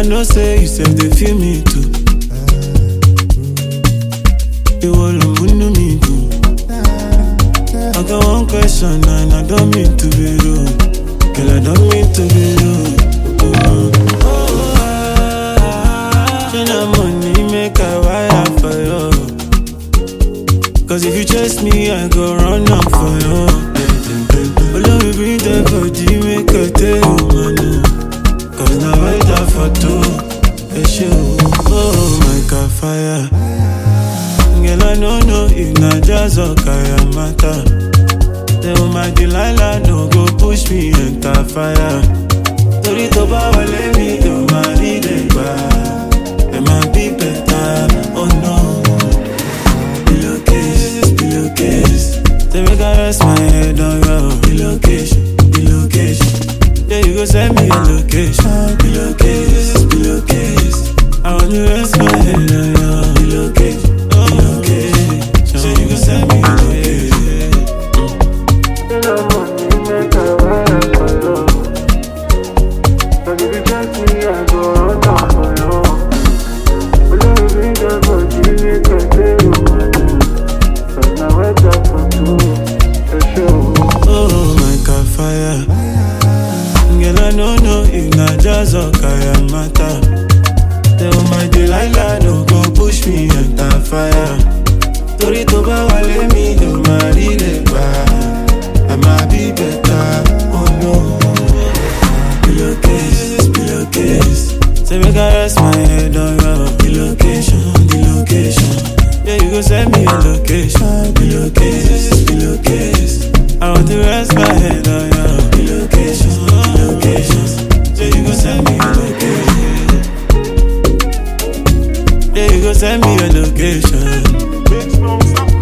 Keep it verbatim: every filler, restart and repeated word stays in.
know say you said they feel me too. You all know me too. I got one question and I don't mean to be rude. Girl, I don't mean to be rude. Oh, oh, ah, ah, money make a wire for you. Cause if you chase me, I go run up for you. Oh, let me bring that body, make a tell you, man. Cause now I die for two. It's you. Oh, my God, fire. Girl, I don't know if not just a kaya matter. Tell my Delilah, no go push me enter fire. Tori to power, let me do my leading back. It might be better, oh no. Pillowcase, pillowcase. Say make I rest my head on you. Pillowcase, pillowcase. Yeah, you go send me a location. Pillowcase, pillowcase. I want to rest my head on you. Pillowcase, pillowcase. So you go send me a location. Oh my God, fire. Girl, I don't know if not just a kaya matter. Tell my Delilah, no go push me enter fire. Tori to power, let me do my relay back. I might be better, oh no. Pillowcase, pillowcase. Say make I rest my head on your pillowcation, the location. Yeah, you go send me a location. Pillowcase, pillowcase. I want to rest my head on your pillowcation, the location. Yeah, you go send me a location. Yeah, you go send me a location.